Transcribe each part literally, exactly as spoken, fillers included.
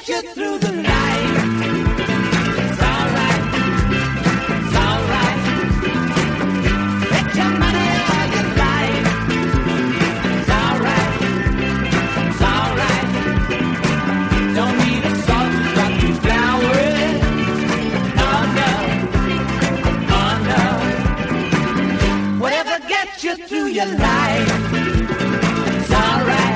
you through the night. It's alright, it's alright. Bet your money all your life. It's alright, it's alright. Don't need a salt to drop you flowers. Oh no, oh no. Whatever gets you through your life. It's alright.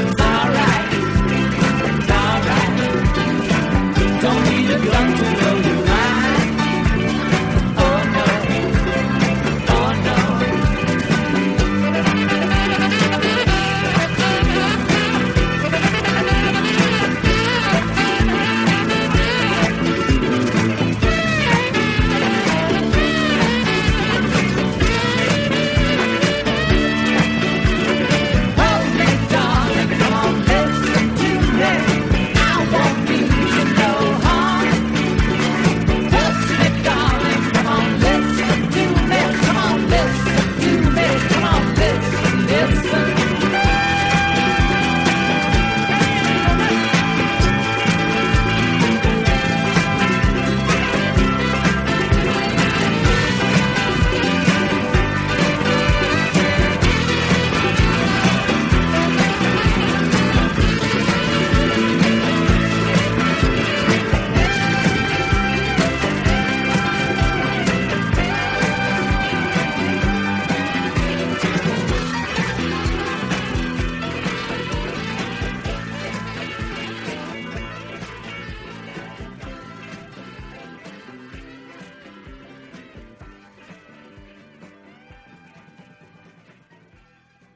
Don't need a gun to know you.